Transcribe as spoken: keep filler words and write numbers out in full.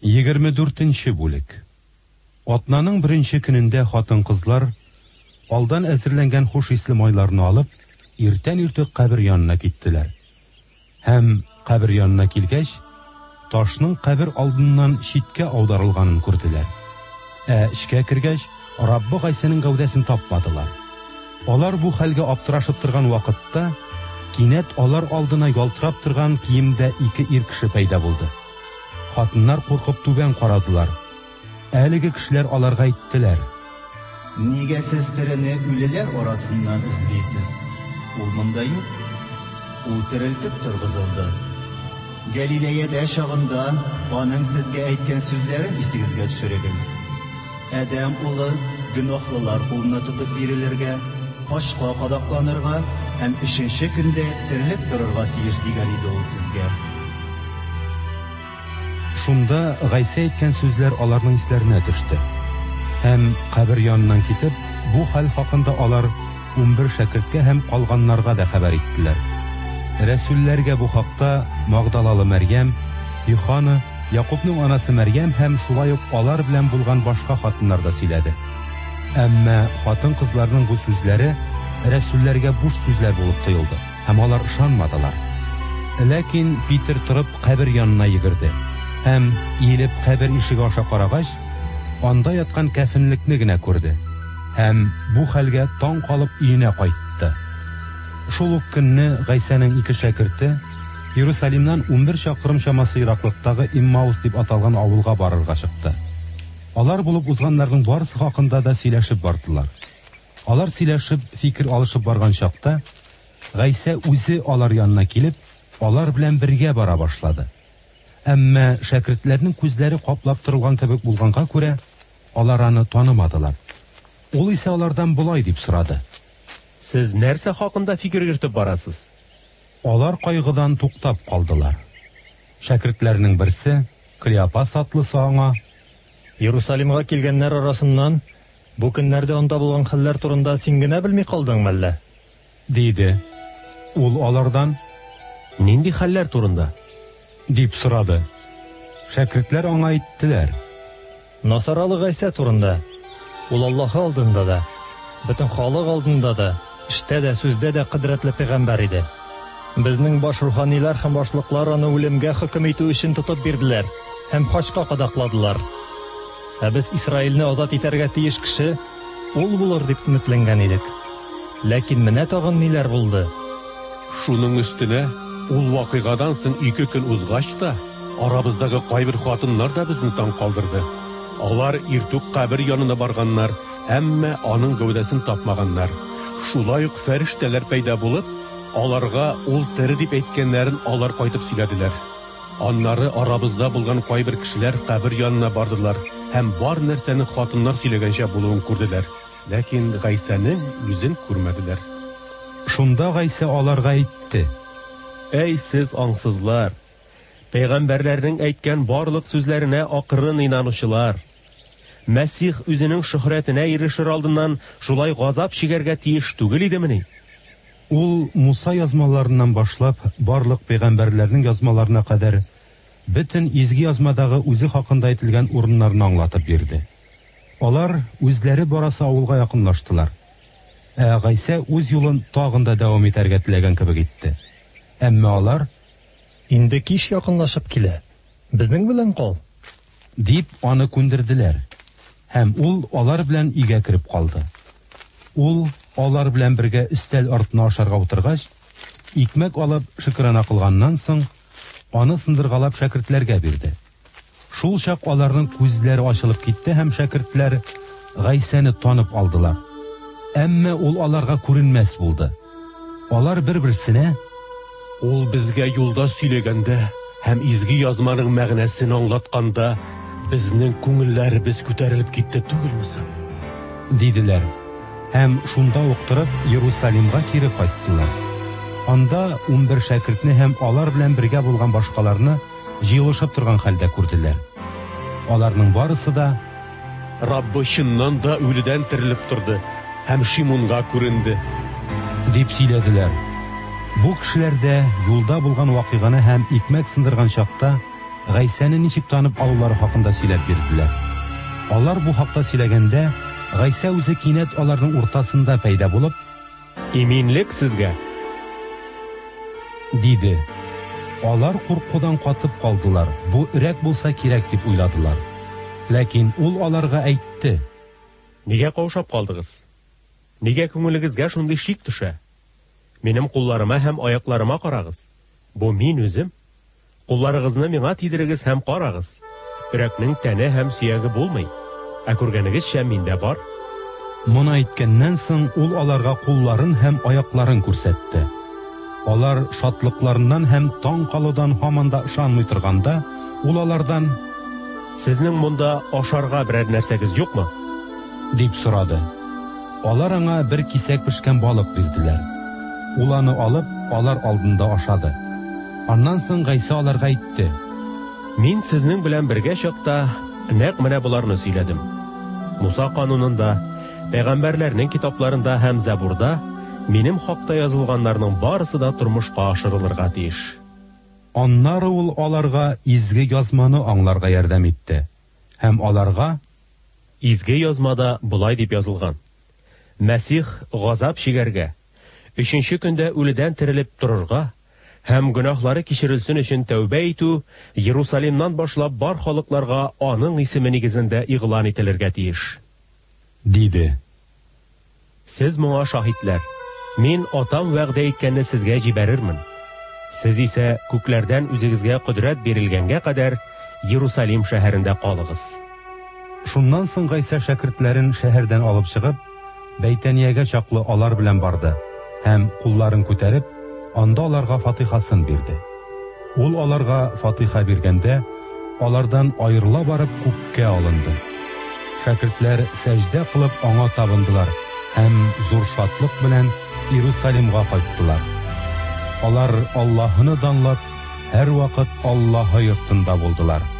егерме дүртенче бүлек. Атнаның беренче көнендә хатын-кызлар алдан әзерләнгән хуш исле майларны алып, иртән-иртүк кабер янына киттеләр. Һәм кабер янына килгәч, ташның кабер алдыннан читкә аударылганын күрделәр. Ә эчкә кергәч, Раббы Гайсаның гәүдәсен тапмадылар. Алар бу хәлгә аптырашып торган вакытта, кинәт алар алдына ялтырап торган киемдә ике ир кеше пәйда булды. Хатыннар куркып түбән карадылар. Әлеге кешеләр аларга әйттеләр: "Нигә сез тирене үлеләр арасыннан эзлисез? Ул монда юк. Ул терелтеп торгызылды. Галилеяда чагында аның сезгә әйткән сүзләрен исегезгә төшерегез. Адәм улы гөнаһлылар кулына тотып бирелергә, кашка кадакланырга һәм өченче көндә терелеп торырга тиеш дигән иде ул сезгә." Шунда Гайса әйткән сүзләр аларның исләренә төште. Һәм кабер яныннан китеп, бу хәл хакында алар унбер шәкерткә һәм калганнарга да хәбәр иттеләр. Рәсүлләргә бу хакта Магдалалы Мәрьям, Юхана, Якубның анасы Мәрьям һәм шулай ук алар белән булган башка хатыннар да сөйләде. Әмма хатын-кызларның бу сүзләре рәсүлләргә буш сүзләр булып тоелды, һәм алар ышанмадылар. Ләкин Питер торып кабер янына йөгерде. Һәм иелеп кабер ишеге аша карагач, анда яткан кәфенлекне генә күрде. Һәм бу хәлгә таң калып өенә кайтты. Шул ук көнне Гайсаның ике шәкерте Иерусалимнан унбер чакрым чамасы ераклыктагы Иммаус дип аталган авылга барырга чыкты. Алар булып узганнарның барысы хакында да сөйләшеп бардылар. Алар сөйләшеп, фикер алышып барган чакта, Гайса үзе алар янына килеп, алар белән бергә бара башлады. Әмма шәкертләрнең күзләре каплап торылган кебек булганга күрә, алар аны танымадылар. Ул исә алардан булай дип сорады: "Сез нәрсә хакында фикер йөртеп барасыз?" Алар кайгыдан туктап калдылар. Шәкертләрнең берсе, Клеопас атлысы, аңа: "Иерусалимга килгәннәр арасыннан бу көннәрдә анда булган хәлләр турында син генә белми калдыңмы әллә?" диде. Ул алардан: "Нинди хәлләр турында?" дип сорады. Шәкертләр аңа әйттеләр: "Насаралы Гайса турында. Ул Аллаһ алдында да, бөтен халык алдында да, эштә дә, сүздә дә кыдрәтле пәйгамбәр иде. Безнең баш руханилар һәм башлыклар аны үлемгә хөкем итү өчен тотып бирделәр һәм хачка кадакладылар. Ә без Исраилне азат итәргә тиеш кеше ул булыр дип өметләнгән идек. Ләкин менә тагын ниләр булды?" Шуның өстенә, ул вакыйгадан соң ике көн узгач та, арабыздагы кайбер хатыннар да безне таң калдырды. Алар иртүк кабер янына барганнар, әмма аның гәүдәсен тапмаганнар. Шулай ук фәрештәләр пәйда булып, аларга ул тере дип әйткәннәрен алар кайтып сөйләделәр. Аннары арабызда булган кайбер кешеләр кабер янына бардылар һәм бар нәрсәне хатыннар сөйләгәнчә булуын күрделәр. Ләкин Гайсаның үзен күрмәделәр. Шунда Гайса аларга әйтте: "Әй сез аңсызлар! Пәйгамбәрләрнең әйткән барлык сүзләренә акрын инанучылар! Мәсих үзенең шөһрәтенә ирешер алдыннан шулай газап чигәргә тиеш түгел идемени?" Ул Муса язмаларыннан башлап, барлык пәйгамбәрләрнең язмаларына кадәр бөтен изге язмадагы үзе хакында әйтелгән урыннарны аңлатып бирде. Алар үзләре барасы авылга якынлаштылар. Ә Гайса үз юлын тагын да дәвам итәргә теләгән кебек итте. Әмма алар: "Инде кич якынлашып килә. Безнең белән кал", дип аны күндерделәр. Һәм ул алар белән өйгә кереп калды. Ул алар белән бергә өстәл артына ашарга утыргач, икмәк алып шөкранә кылганнан соң, аны сындыргалап шәкертләргә бирде. Шул чак аларның күзләре ачылып китте һәм шәкертләр Гайсаны танып алдылар. Әмма ул аларга күренмәс булды. Алар бер-берсенә: Ул безгә юлда сөйләгәндә һәм изге язманың мәгънәсен аңлатканда безнең күңелләребез күтәрелеп китте түгелме? диделәр. Һәм шунда ук торып Иерусалимга кире кайттылар. Анда унбер шәкертне һәм алар белән бергә булган башкаларны җыелышып торган хәлдә күрделәр. Аларның барысы да: "Раббы чыннан да үледән терелеп торды һәм Шимонга күренде" дип сөйләделәр. Бу кешеләрдә юлда булган вакыйганы һәм икмәк сындырган чакта Гайсәне ничек танып алулары хакында сөйләп бирделәр. Алар бу хакта сөйләгәндә, Гайса үзе кинәт аларның уртасында пәйда булып, «Иминлек сезгә!» диде. Алар куркудан катып калдылар. Бу өрәк булса кирәк дип уйладылар. Ләкин ул аларга әйтте: «Нигә каушап калдыгыз? Нигә күңелегезгә шундый шик төшә? Минем кулларыма һәм аякларыма карагыз. Бу мин үзем. Кулларыгызны миңа тидерегез һәм карагыз. Өрәкнең тәне һәм сөяге булмый. Ә күргәнегезчә миндә бар». Моны әйткәннән соң ул аларга кулларын һәм аякларын күрсәтте. Алар шатлыкларыннан һәм таң калудан һаман да ышанмый торганда, ул алардан: «Сезнең монда ашарга берәр нәрсәгез юкмы?» дип сорады. Алар аңа бер кисәк пешкән балык бирделәр. Ул аны алып, алар алдында ашады. Аннан соң Гайса аларга әйтте: «Мин сезнең белән бергә чакта нәкъ менә буларны сөйләдем. Муса канунында, пәйгамбәрләрнең китапларында һәм Забурда минем хакта язылганнарның барысы да тормышка ашырылырга тиеш». Аннары ул аларга изге язманы аңларга ярдәм итте. Һәм аларга: «Изге язмада булай дип язылган: Мәсих газап чигәргә, өченче көндә үледән терелеп торырга һәм гөнаһлары кичерелсен өчен тәүбә итү Иерусалимнан башлап бар халыкларга аның исеме нигезендә игълан ителергә тиеш», диде. «Сез моңа шаһитләр. Мин атам вәгъдә иткәнне сезгә җибәрермен. Сез исә күкләрдән үзегезгә кодрәт бирелгәнгә кадәр Иерусалим шәһәрендә калыгыз». Шуннан соң Гайса шәкертләрен шәһәрдән алып чыгып, Бәйтәниягә чаклы алар белән барды һәм кулларын күтәреп, анда аларга фатихасын бирде. Ул аларга фатиха биргәндә, алардан аерыла барып күккә алынды. Шәкертләр сәҗдә кылып аңа табындылар һәм зур шатлык белән Иерусалимга кайттылар. Алар Аллаһны данлап, һәр вакыт Аллаһы йортында булдылар.